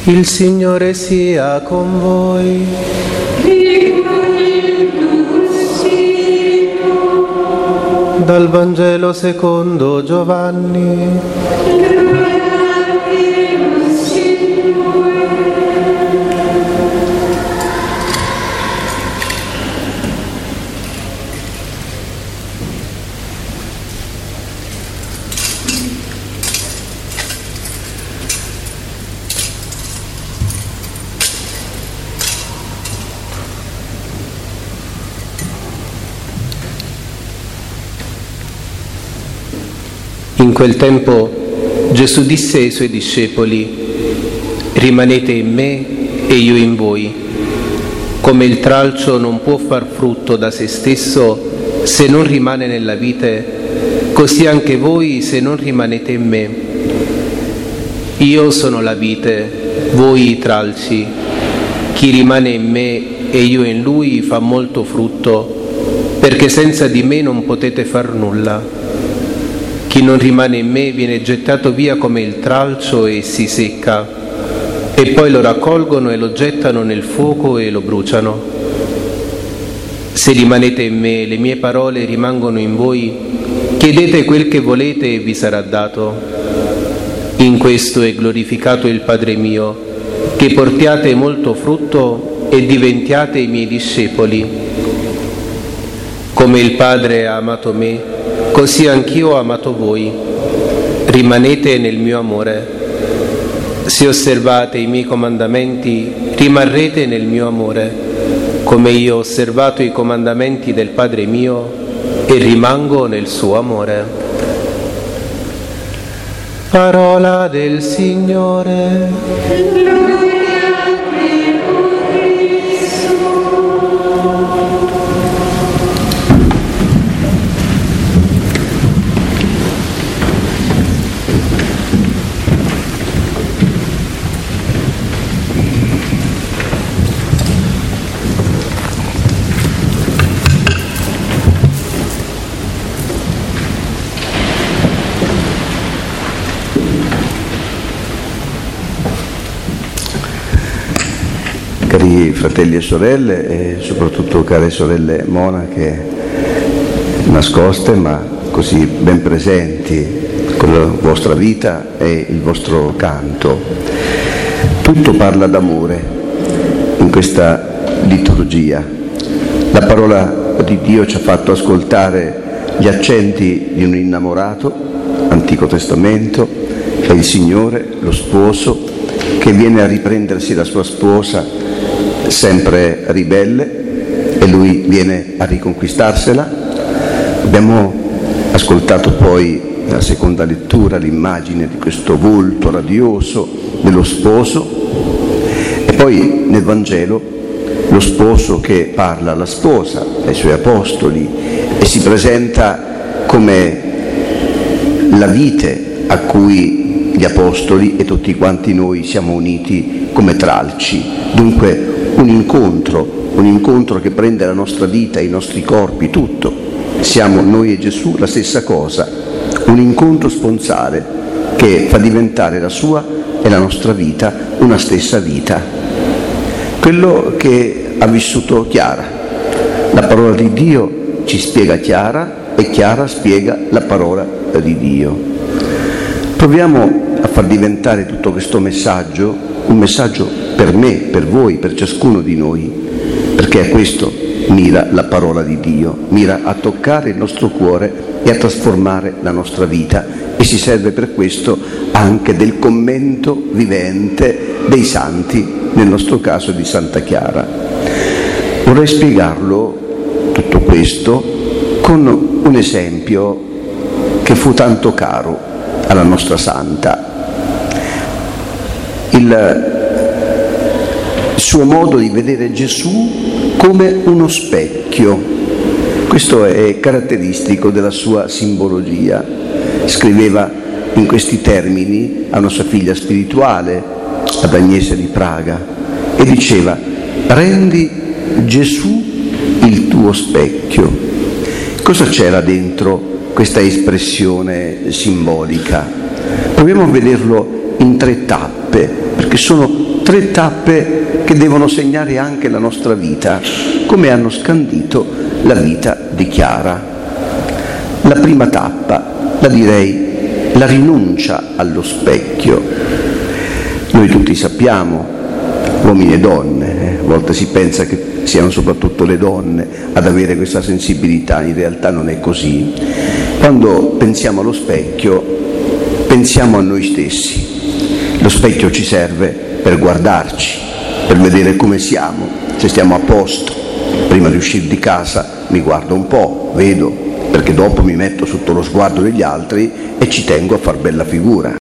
Il Signore sia con voi. Dal Vangelo secondo Giovanni. In quel tempo Gesù disse ai suoi discepoli: rimanete in me e io in voi. Come il tralcio non può far frutto da se stesso se non rimane nella vite, così anche voi se non rimanete in me. Io sono la vite, voi i tralci. Chi rimane in me e io in lui fa molto frutto, perché senza di me non potete far nulla. Chi non rimane in me viene gettato via come il tralcio e si secca, e poi lo raccolgono e lo gettano nel fuoco e lo bruciano. Se rimanete in me, le mie parole rimangono in voi, chiedete quel che volete e vi sarà dato. In questo è glorificato il Padre mio, che portiate molto frutto e diventiate i miei discepoli. Come il Padre ha amato me, così anch'io ho amato voi. Rimanete nel mio amore. Se osservate i miei comandamenti, rimarrete nel mio amore, come io ho osservato i comandamenti del Padre mio e rimango nel suo amore. Parola del Signore. Cari fratelli e sorelle, e soprattutto care sorelle monache nascoste ma così ben presenti con la vostra vita e il vostro canto, tutto parla d'amore in questa liturgia. La parola di Dio ci ha fatto ascoltare gli accenti di un innamorato, Antico Testamento, è il Signore, lo sposo, che viene a riprendersi la sua sposa sempre ribelle e lui viene a riconquistarsela. Abbiamo ascoltato poi nella seconda lettura l'immagine di questo volto radioso dello sposo e poi nel Vangelo lo sposo che parla alla sposa, ai suoi apostoli, e si presenta come la vite a cui gli apostoli e tutti quanti noi siamo uniti come tralci. Dunque un incontro che prende la nostra vita, i nostri corpi, tutto. Siamo noi e Gesù la stessa cosa, un incontro sponsale che fa diventare la sua e la nostra vita una stessa vita. Quello che ha vissuto Chiara. La parola di Dio ci spiega Chiara e Chiara spiega la parola di Dio. Proviamo a far diventare tutto questo messaggio un messaggio per me, per voi, per ciascuno di noi, perché a questo mira la parola di Dio, mira a toccare il nostro cuore e a trasformare la nostra vita, e si serve per questo anche del commento vivente dei santi, nel nostro caso di Santa Chiara. Vorrei spiegarlo tutto questo con un esempio che fu tanto caro alla nostra santa. Il suo modo di vedere Gesù come uno specchio. Questo è caratteristico della sua simbologia. Scriveva in questi termini a una sua figlia spirituale, ad Agnese di Praga, e diceva: rendi Gesù il tuo specchio. Cosa c'era dentro questa espressione simbolica? Proviamo a vederlo in 3 tappe, perché sono 3 tappe che devono segnare anche la nostra vita, come hanno scandito la vita di Chiara. La prima tappa, la direi, la rinuncia allo specchio. Noi tutti sappiamo, uomini e donne, a volte si pensa che siano soprattutto le donne ad avere questa sensibilità, in realtà non è così. Quando pensiamo allo specchio, pensiamo a noi stessi. Lo specchio ci serve per guardarci, per vedere come siamo, se stiamo a posto. Prima di uscire di casa mi guardo un po', vedo, perché dopo mi metto sotto lo sguardo degli altri e ci tengo a far bella figura.